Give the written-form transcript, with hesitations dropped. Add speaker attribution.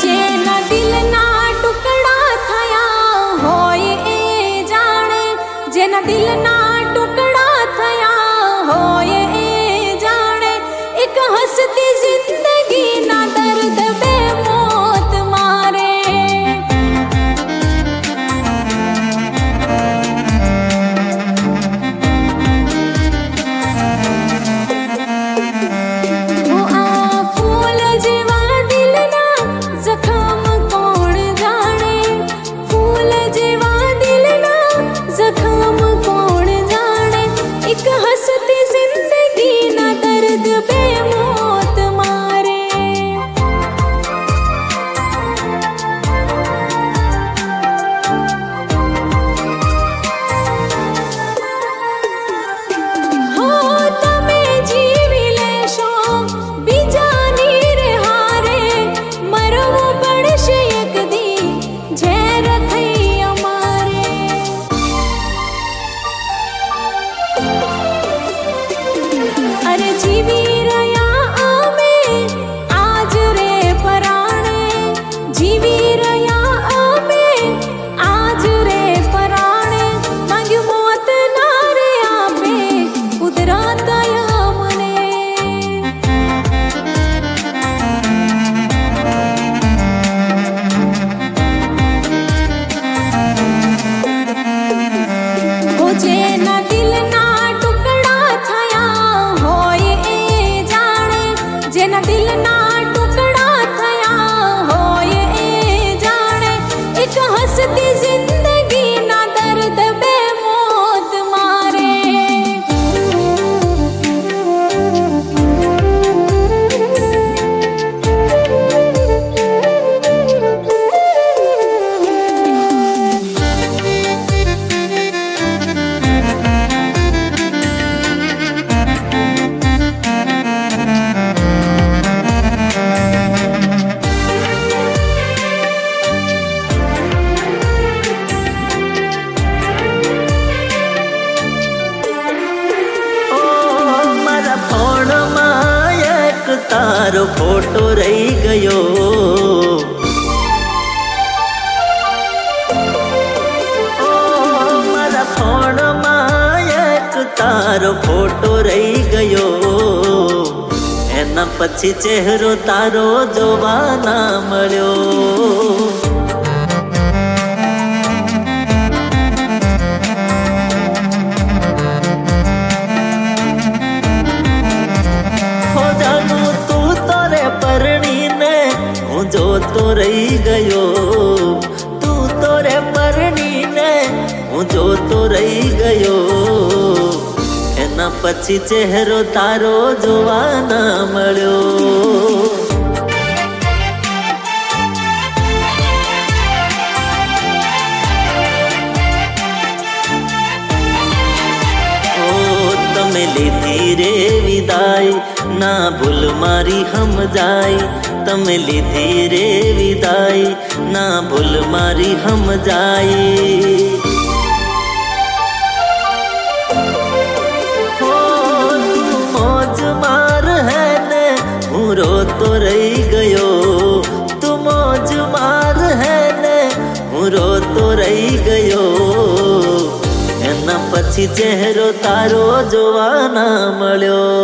Speaker 1: જેના દિલના ટુકડા થયા હોય એ જાણે, જેના દિલના ટુકડા થયા હોય એ જાણે, એક હસતી જિંદગીના દર્દ બે મોત મારે.
Speaker 2: तारो फोटो रही गयो, ओ मारा फोन में एक तारो फोटो रही गयो, एना पछी चेहरो तारो जोवा ना मळ्यो. जो तो रही गयो, तू तो रे परणी ने हूँ जो तो रही गयो, एना पछी चेहरो तारो जोवा ना मळ्यो. तमे लीधी रे विदाई ना भूल मारी हम जाई, तमे लीधी रे विदाई ना भूल मारी हम जाई. हो तू मौज मार है ने हूँ रो तो रही गयो, तू मौज मार है ने हूँ रो तो रही गयो, एना पछी चेहरो तारो जोवा ना मळ्यो.